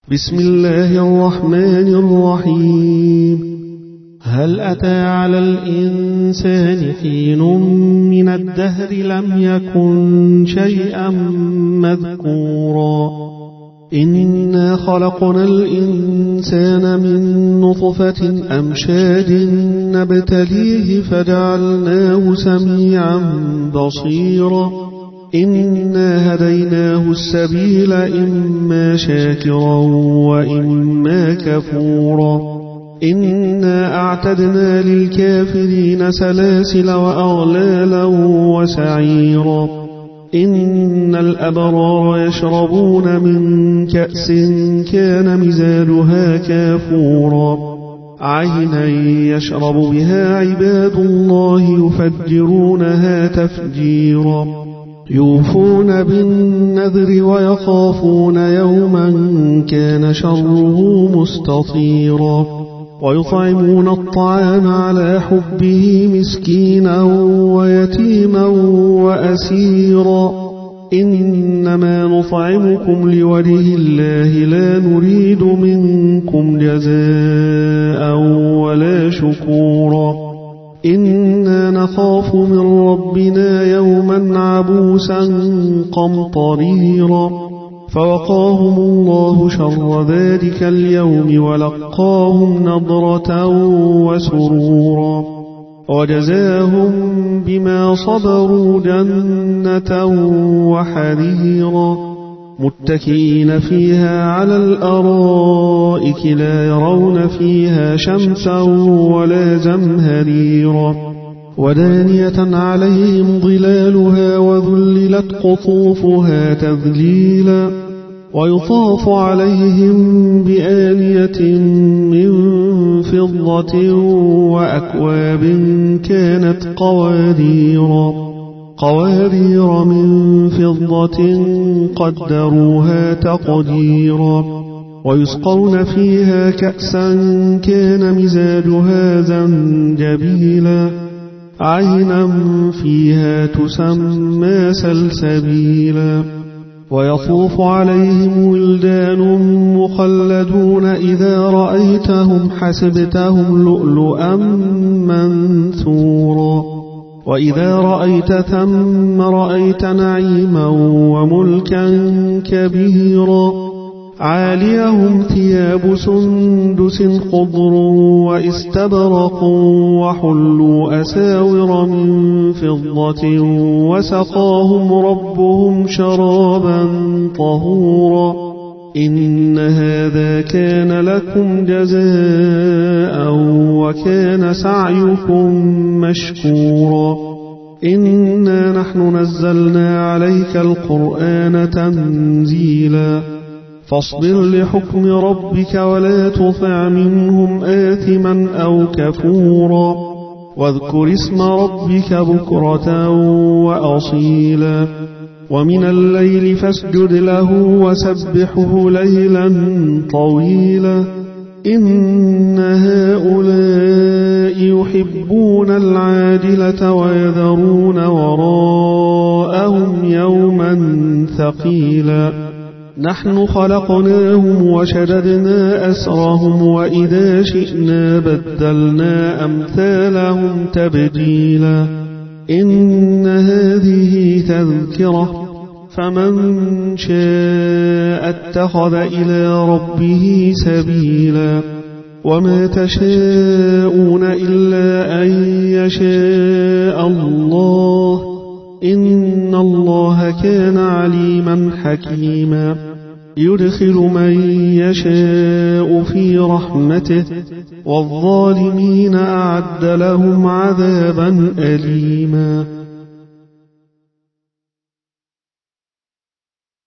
بسم الله الرحمن الرحيم. هل أتى على الإنسان حين من الدهر لم يكن شيئا مذكورا إنا خلقنا الإنسان من نطفة أمشاج نبتليه فجعلناه سميعا بصيرا إنا هديناه السبيل إما شاكرا وإما كفورا إنا أعتدنا للكافرين سلاسل وأغلالا وسعيرا إن الأبرار يشربون من كأس كان مزاجها كافورا عينا يشرب بها عباد الله يفجرونها تفجيرا يوفون بالنذر ويخافون يوما كان شره مستطيرا ويطعمون الطعام على حبه مسكينا ويتيما وأسيرا إنما نطعمكم لوجه الله لا نريد منكم جزاء ولا شكورا إنا نخاف من ربنا يوما عبوسا قمطريرا فوقاهم الله شر ذلك اليوم ولقاهم نضرة وسرورا وجزاهم بما صبروا جنة وحريرا متكئين فيها على الأرائك لا يرون فيها شمسا ولا زمهريرا ودانية عليهم ظلالها وذللت قطوفها تذليلا ويطاف عليهم بآنية من فضة وأكواب كانت قوارير من فضة قدروها تقديرا ويسقون فيها كأسا كان مزاجها زنجبيلا عينا فيها تسمى سلسبيلا ويطوف عليهم ولدان مخلدون إذا رأيتهم حسبتهم لؤلؤا منثورا وإذا رأيت ثم رأيت نعيما وملكا كبيرا عاليهم ثياب سندس خضر واستبرق وحلوا أساور من فضة وسقاهم ربهم شرابا طهورا إن هذا كان لكم جزاء وكان سعيكم مشكورا إنا نحن نزلنا عليك القرآن تنزيلا فاصبر لحكم ربك ولا تطع منهم آثما أو كفورا واذكر اسم ربك بكرة وأصيلا ومن الليل فاسجد له وسبحه ليلا طويلا إن هؤلاء يحبون العاجلة ويذرون وراءهم يوما ثقيلا نحن خلقناهم وشددنا أسرهم وإذا شئنا بدلنا أمثالهم تبديلا إن هذه تذكرة فمن شاء اتخذ إلى ربه سبيلا وما تشاءون إلا أن يشاء الله إن الله كان عليما حكيما يدخل من يشاء في رحمته والظالمين أعد لهم عذابا أليما